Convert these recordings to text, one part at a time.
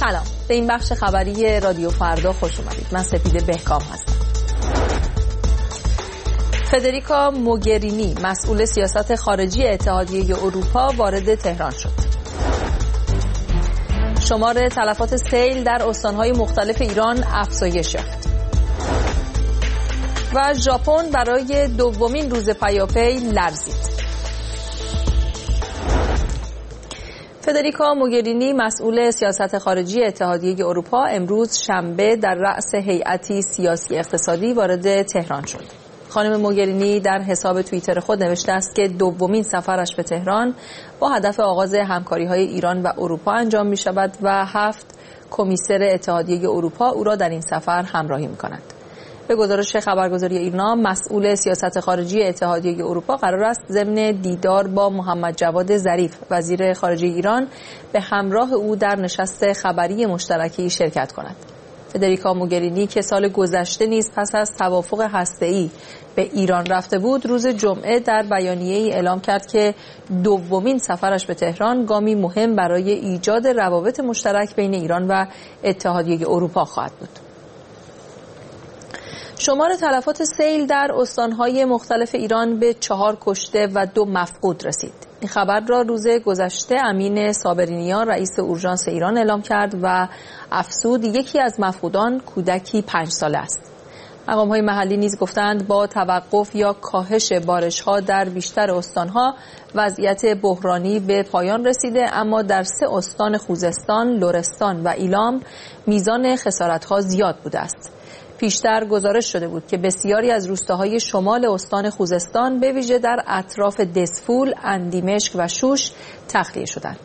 سلام، به این بخش خبری رادیو فردا خوش اومدید. من سپید بهکام هستم. فدریکا موگرینی مسئول سیاست خارجی اتحادیه اروپا وارد تهران شد. شمار تلفات سیل در استان‌های مختلف ایران افزایش یافت. و ژاپن برای دومین روز پیاپی لرزید. فدریکا موگرینی مسئول سیاست خارجی اتحادیه اروپا امروز شنبه در رأس هیئتی سیاسی اقتصادی وارد تهران شد. خانم موگرینی در حساب توییتر خود نوشته است که دومین سفرش به تهران با هدف آغاز همکاری‌های ایران و اروپا انجام می‌شود و 7 کمیسر اتحادیه اروپا او را در این سفر همراهی می‌کنند. به گزارش خبرگزاری ایرنا، مسئول سیاست خارجی اتحادیه اروپا قرار است ضمن دیدار با محمد جواد ظریف وزیر خارجه ایران به همراه او در نشست خبری مشترکی شرکت کند. فدریکا موگرینی که سال گذشته نیز پس از توافق هسته‌ای به ایران رفته بود، روز جمعه در بیانیه‌ای اعلام کرد که دومین سفرش به تهران گامی مهم برای ایجاد روابط مشترک بین ایران و اتحادیه اروپا خواهد بود. شمار تلفات سیل در استان‌های مختلف ایران به 4 کشته و 2 مفقود رسید. این خبر را روز گذشته امین صابرینیان رئیس اورژانس ایران اعلام کرد و افزود یکی از مفقودان کودکی 5 ساله است. مقام‌های محلی نیز گفتند با توقف یا کاهش بارش‌ها در بیشتر استان‌ها وضعیت بحرانی به پایان رسیده، اما در 3 استان خوزستان، لرستان و ایلام میزان خسارت‌ها زیاد بوده است. پیشتر گزارش شده بود که بسیاری از روستاهای شمال استان خوزستان به ویژه در اطراف دسفول، اندیمشک و شوش تخلیه شدند.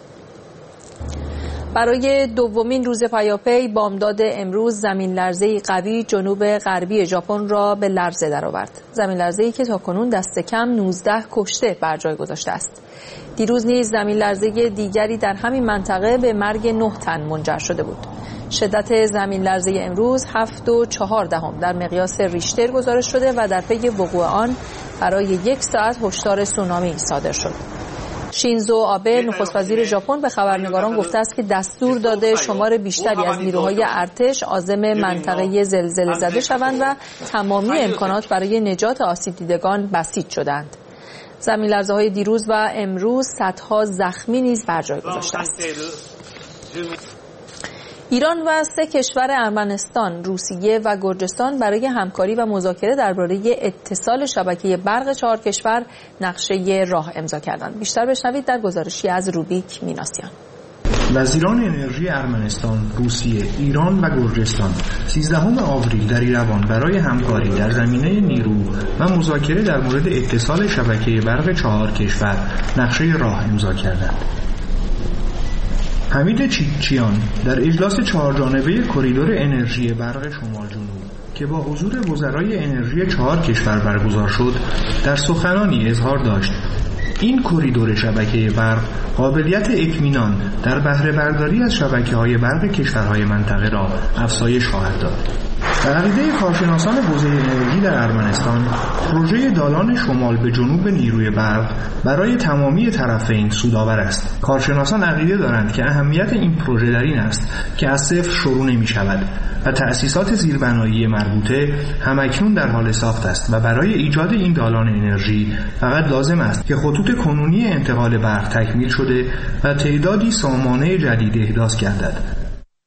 برای دومین روز پیاپی بامداد امروز زمین لرزه‌ای قوی جنوب غربی ژاپن را به لرزه درآورد. زمین لرزه‌ای که تاکنون دست کم 19 کشته بر جای گذاشته است. دیروز نیز زمین لرزه دیگری در همین منطقه به مرگ 9 تن منجر شده بود. شدت زمین لرزه امروز 7.4 در مقیاس ریشتر گزارش شده و در پی وقوع آن برای 1 ساعت هشدار سونامی صادر شد. شینزو آبه نخست وزیر ژاپن به خبرنگاران گفته است که دستور داده شمار بیشتری از نیروهای ارتش عازم منطقه زلزله زده شوند و تمامی امکانات برای نجات آسیب دیدگان بسیج شدند. زمین لرزه‌های دیروز و امروز صدها زخمی نیز بر جای گذاشته است. ایران و 3 کشور ارمنستان، روسیه و گرجستان برای همکاری و مذاکره درباره اتصال شبکه برق 4 کشور نقشه راه امضا کردند. بیشتر بشنوید در گزارشی از روبیک میناسیان. وزیران انرژی ارمنستان، روسیه، ایران و گرجستان 13 آوریل در ایروان برای همکاری در زمینه نیرو و مذاکره در مورد اتصال شبکه برق 4 کشور نقشه راه امضا کردند. حمید چیچیان در اجلاس 4 جانبه کریدور انرژی برق شمال جنوب که با حضور وزرای انرژی 4 کشور برگزار شد، در سخنانی اظهار داشت این کریدور شبکه برق قابلیت اطمینان در بهره برداری از شبکه‌های برق کشورهای منطقه را افزایش خواهد داد. در عقیده کارشناسان حوزه انرژی در ارمنستان، پروژه دالان شمال به جنوب نیروی برق برای تمامی طرفین سودآور است. کارشناسان عقیده دارند که اهمیت این پروژه در این است که از صفر شروع نمی شود و تأسیسات زیربنایی مربوطه همکنون در حال ساخت است و برای ایجاد این دالان انرژی فقط لازم است که خطوط کنونی انتقال برق تکمیل شده و تعدادی سامانه جدید احداث گردد.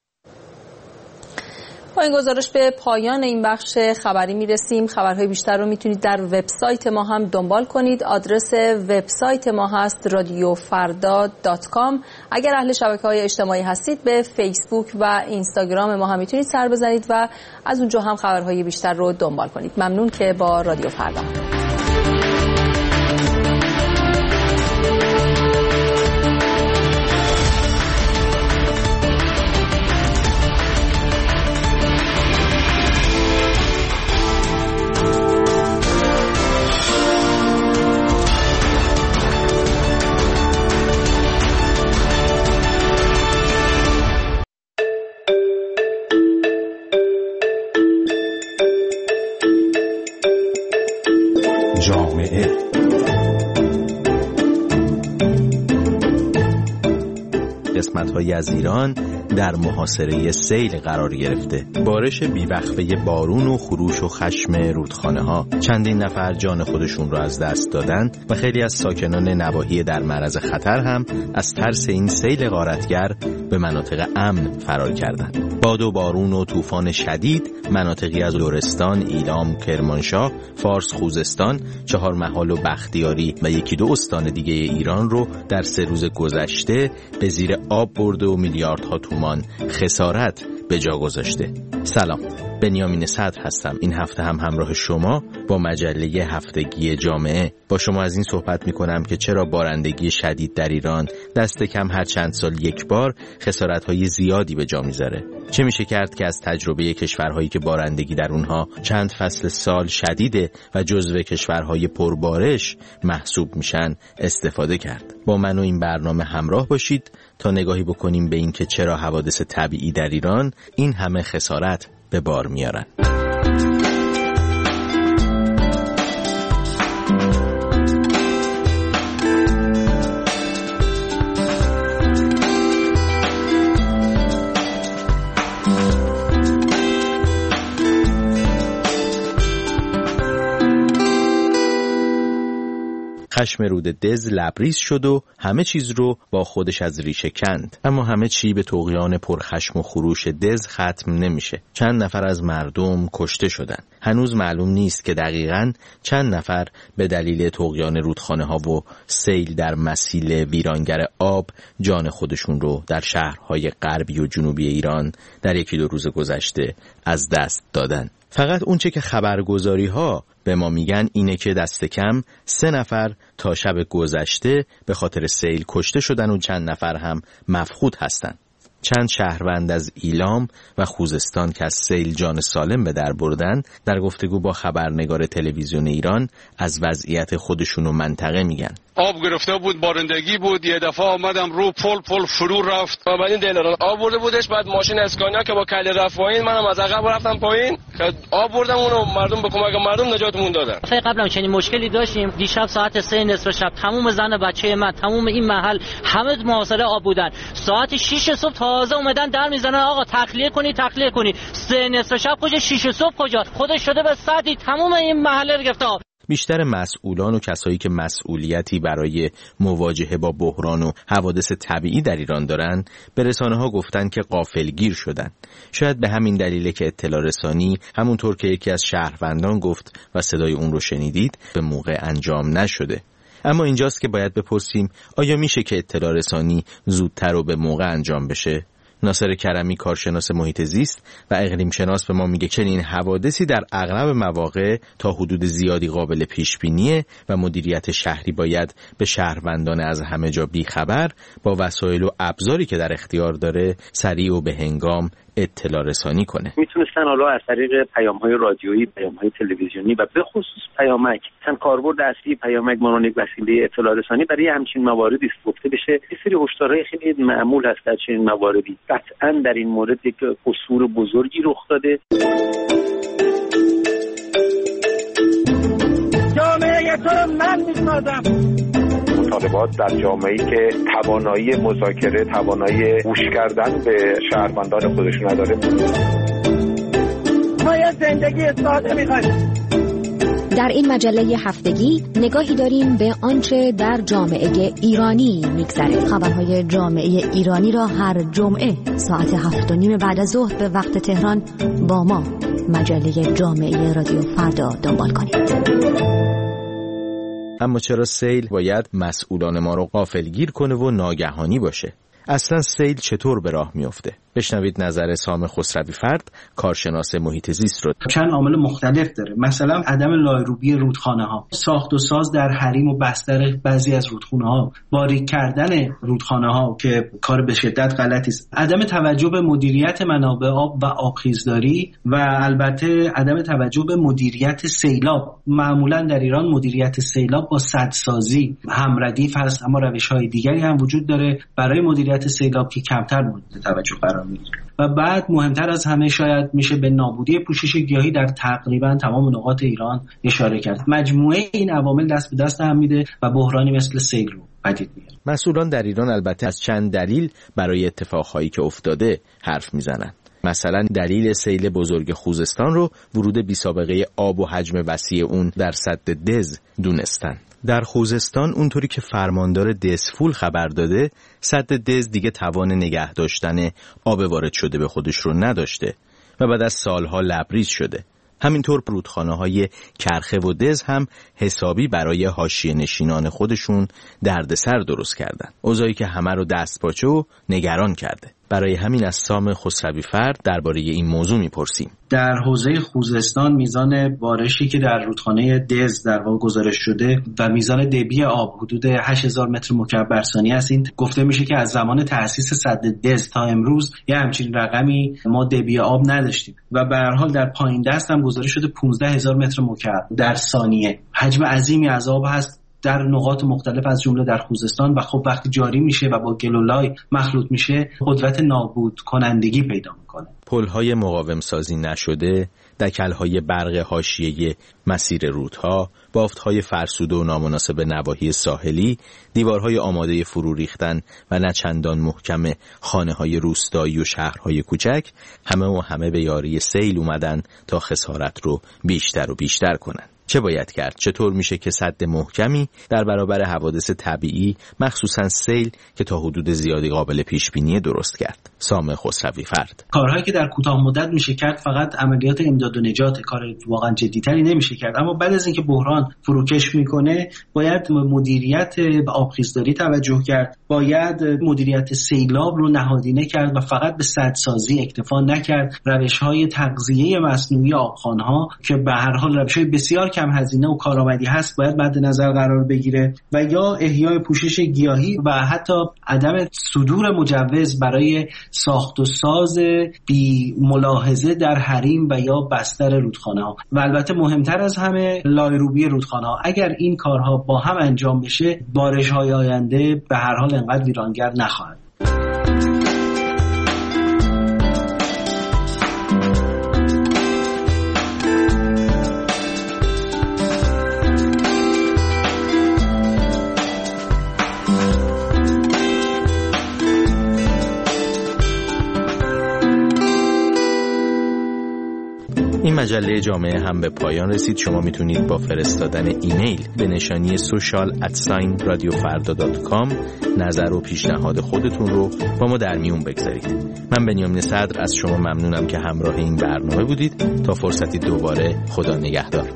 با این گزارش به پایان این بخش خبری میرسیم. خبرهای بیشتر رو میتونید در وبسایت ما هم دنبال کنید. آدرس وبسایت ما هست radiofarda.com. اگر اهل شبکه‌های اجتماعی هستید به فیسبوک و اینستاگرام ما هم میتونید سر بزنید و از اونجا هم خبرهای بیشتر رو دنبال کنید. ممنون که با رادیو فردا جامعه قسمت‌هایی از ایران در محاصره سیل قرار گرفته. بارش بیوقفه بارون و خروش و خشم رودخانه‌ها چندین نفر جان خودشون را از دست دادن و خیلی از ساکنان نواحی در معرض خطر هم از ترس این سیل غارتگر به مناطق امن فرار کردند. باد و بارون و طوفان شدید مناطقی از لرستان، ایلام، کرمانشاه، فارس، خوزستان، چهارمحال و بختیاری و یکی دو استان دیگه ایران رو در 3 روز گذشته به زیر آب برده و میلیاردها تومان خسارت به جا گذاشته. سلام، بنیامین صدر هستم. این هفته هم همراه شما با مجله هفتگی جامعه با شما از این صحبت میکنم که چرا بارندگی شدید در ایران دست کم هر چند سال یک بار خسارت‌های زیادی به جا میذاره. چه میشه کرد که از تجربه کشورهایی که بارندگی در اونها چند فصل سال شدیده و جزو کشورهای پربارش محسوب میشن استفاده کرد. با من و این برنامه همراه باشید تا نگاهی بکنیم به این که چرا حوادث طبیعی در ایران این همه خسارت به بار میارن. خشم رود دز لبریز شد و همه چیز رو با خودش از ریشه کند. اما همه چی به طغیان پرخشم و خروش دز ختم نمیشه. چند نفر از مردم کشته شدن. هنوز معلوم نیست که دقیقاً چند نفر به دلیل طغیان رودخانه ها و سیل در مسیل ویرانگر آب جان خودشون رو در شهرهای غربی و جنوبی ایران در 1-2 روز گذشته از دست دادن. فقط اونچه که خبرگزاری ها به ما میگن اینه که دست کم 3 نفر تا شب گذشته به خاطر سیل کشته شدن و چند نفر هم مفقود هستن. چند شهروند از ایلام و خوزستان که از سیل جان سالم به در بردن در گفتگو با خبرنگار تلویزیون ایران از وضعیت خودشون و منطقه میگن. آب گرفته بود، بارندگی بود، یه دفعه آمدم رو پل فرو رفت. بعدین دلاران آب برده بودش، بعد ماشین اسکانیا که با کله رفت پایین، منم از عقب رفتم پایین که آب بردم اونو مردم به کمک مردم نجاتمون دادن. قبلا چنین مشکلی داشتیم. دیشب ساعت 3 نصف شب تمام زن و بچه من، تمام این محل همه محاصره آب بودن. ساعت 6 صبح تازه اومدن در میزنن آقا تخلیه کنی. 3 نصف شب کجا، 6 صبح کجا؟ خودش شده به ساعتی تمام این محله رو گرفت. بیشتر مسئولان و کسایی که مسئولیتی برای مواجهه با بحران و حوادث طبیعی در ایران دارن به رسانه‌ها گفتن که غافلگیر شدن. شاید به همین دلیله که اطلاع رسانی همونطور که یکی از شهروندان گفت و صدای اون رو شنیدید به موقع انجام نشده. اما اینجاست که باید بپرسیم آیا میشه که اطلاع رسانی زودتر و به موقع انجام بشه؟ ناصر کرمی کارشناس محیط زیست و اقلیم شناس به ما میگه چنین حوادثی در اغلب مواقع تا حدود زیادی قابل پیش بینیه و مدیریت شهری باید به شهروندان از همه جا بیخبر با وسایل و ابزاری که در اختیار داره سریع و به هنگام اطلاع رسانی کنه. میتونستن حالا از طریق پیام‌های رادیویی، پیام‌های تلویزیونی و به خصوص پیامک، مثلا کاربرد اصلی پیامک مانند یک وسیله اطلاع رسانی برای همچین مواردی گفته بشه. یه سری هشدارهای خیلی معمول هست در چنین مواردی. قطعاً در این مورد یک قصور بزرگی رخ داده. جامعه تو رو من می‌سازم. مطالبات در جامعه‌ای که توانایی مذاکره، توانایی گوش کردن به شهروندان خودش نداره. ما یه زندگی ساده می‌خوایم. در این مجله هفتگی نگاهی داریم به آنچه در جامعه ایرانی می‌گذره. خبرهای جامعه ایرانی را هر جمعه ساعت 7:30 بعد از ظهر به وقت تهران با ما مجله جامعه رادیو فردا دنبال کنید. اما چرا سیل باید مسئولان ما رو غافلگیر کنه و ناگهانی باشه؟ اصلا سیل چطور به راه میفته؟ بشنوید نظر سام خسروی فرد کارشناس محیط زیست رو. چند عامل مختلف داره. مثلا عدم لایروبی رودخانه ها، ساخت و ساز در حریم و بستر بعضی از رودخانه ها، باریک کردن رودخانه ها که کار به شدت غلطی است، عدم توجه به مدیریت منابع آب و آبخیزداری و البته عدم توجه به مدیریت سیلاب. معمولا در ایران مدیریت سیلاب با سدسازی هم ردیف هست، اما روش‌های دیگری هم وجود داره برای مدیریت سیلاب که کمتر مورد توجه قرار میگیره. و بعد مهمتر از همه شاید میشه به نابودی پوشش گیاهی در تقریبا تمام نقاط ایران اشاره کرد. مجموعه این عوامل دست به دست هم میده و بحرانی مثل سیل رو پدید میاد. مسئولان در ایران البته از چند دلیل برای اتفاقهایی که افتاده حرف میزنن. مثلا دلیل سیل بزرگ خوزستان رو ورود بی‌سابقه آب و حجم وسیع اون در سد دز دونستن. در خوزستان اونطوری که فرماندار دزفول خبر داده، سد دز دیگه توان نگه داشتن آب وارد شده به خودش رو نداشته و بعد از سالها لبریز شده. همینطور رودخانه‌های کرخه و دز هم حسابی برای حاشیه نشینان خودشون دردسر درست کردن. اوضاعی که همه رو دستپاچه و نگران کرده. برای همین از سام خسروی فرد درباره این موضوع میپرسیم. در حوزه خوزستان میزان بارشی که در رودخانه دز در واقع گزارش شده و میزان دبی آب حدود 8000 متر مکعب ثانیه است. این گفته میشه که از زمان تأسیس سد دز تا امروز یه همچین رقمی ما دبی آب نداشتیم و به هر حال در پایین دست هم گزارش شده 15000 متر مکعب در ثانیه. حجم عظیمی از آب هست در نقاط مختلف از جمله در خوزستان و خب وقتی جاری میشه و با گلولای مخلوط میشه قدرت نابود کنندگی پیدا میکنه. پل‌های مقاوم سازی نشده، دکل‌های برق حاشیه‌ای مسیر رودها، بافت‌های فرسوده و نامناسب نواحی ساحلی، دیوارهای آماده فرو ریختن و نه چندان محکم خانه‌های روستایی و شهرهای کوچک، همه به یاری سیل اومدن تا خسارت رو بیشتر و بیشتر کنن. چه باید کرد؟ چطور میشه که سد محکمی در برابر حوادث طبیعی مخصوصا سیل که تا حدود زیادی قابل پیش بینی درست کرد؟ سام خسروی فرد. کارهایی که در کوتاه مدت میشه کرد فقط عملیات امداد و نجات، کار واقعا جدی‌تری نمیشه کرد، اما بعد از اینکه بحران فروکش میکنه باید مدیریت آبخیزداری توجه کرد، باید مدیریت سیلاب رو نهادینه کرد و فقط به سدسازی اکتفا نکرد. روش‌های تغذیه مصنوعی آبخوان‌ها که به هر حال روش‌های بسیار کم هزینه و کارآمدی هست باید مد نظر قرار بگیره و یا احیای پوشش گیاهی و حتی عدم صدور مجوز برای ساخت و ساز بی ملاحظه در حریم و یا بستر رودخانه ها و البته مهمتر از همه لایروبی رودخانه ها. اگر این کارها با هم انجام بشه بارش های آینده به هر حال انقدر ویرانگر نخواهد. این مجله جامعه هم به پایان رسید. شما میتونید با فرستادن ایمیل به نشانی social@radiofarda.com نظر و پیشنهاد خودتون رو با ما در میون بگذارید. من بنیامین صدر از شما ممنونم که همراه این برنامه بودید. تا فرصتی دوباره، خدا نگهدار.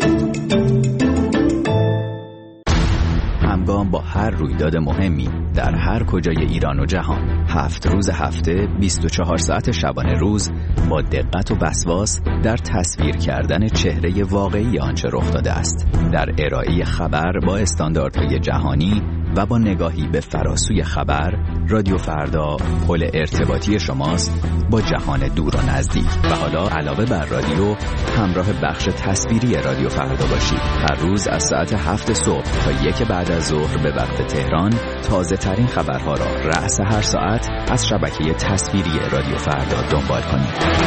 همگام با هر رویداد مهمی در هر کجای ایران و جهان، 7 روز هفته 24 ساعت شبانه روز با دقت و وسواس در تصویر کردن چهره واقعی آنچه رخ داده است، در ارائه خبر با استانداردهای جهانی و با نگاهی به فراسوی خبر، رادیو فردا پل ارتباطی شماست با جهان دور و نزدیک. و حالا علاوه بر رادیو همراه بخش تصویری رادیو فردا باشید. هر روز از ساعت 7 صبح تا 1 بعد از ظهر به وقت تهران تازه ترین خبرها را رأس هر ساعت از شبکه تصویری رادیو فردا دنبال کنید.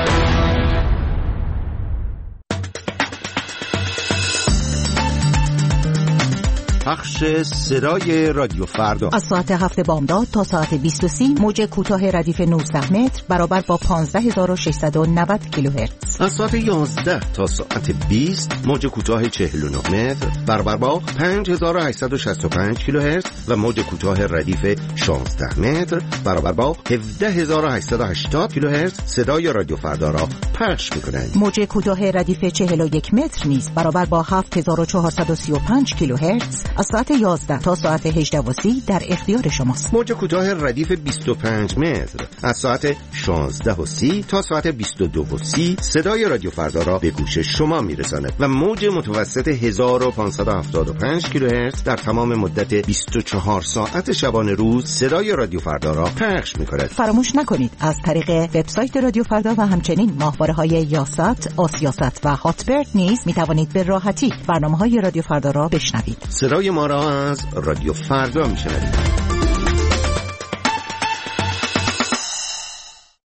پخش صدای رادیو فردا از ساعت 7 بامداد تا ساعت 20:30 موج کوتاه ردیف 19 متر برابر با 15690 کیلوهرتز. از ساعت 11 تا ساعت 20 موج کوتاه 49 متر برابر با 5865 کیلوهرتز و موج کوتاه ردیف 16 متر برابر با 17880 کیلوهرتز صدای رادیو فردا را پخش می‌کنند. موج کوتاه ردیف 41 متر نیز برابر با 7435 کیلوهرتز از ساعت 11 تا ساعت 18:30 در اختیار شماست. موج کوتاه ردیف 25 متر از ساعت 16:30 تا ساعت 22:30 صدای رادیو فردا را به گوش شما میرساند و موج متوسط 1575 کیلوهرتز در تمام مدت 24 ساعت شبانه روز صدای رادیو فردا را پخش می‌کند. فراموش نکنید از طریق وبسایت رادیو فردا و همچنین ماهواره‌های یاست، آسیاست و هاتبرد نیز می‌توانید به راحتی برنامه‌های رادیو فردا را بشنوید. صدای ما را از رادیو فردا میشنوید.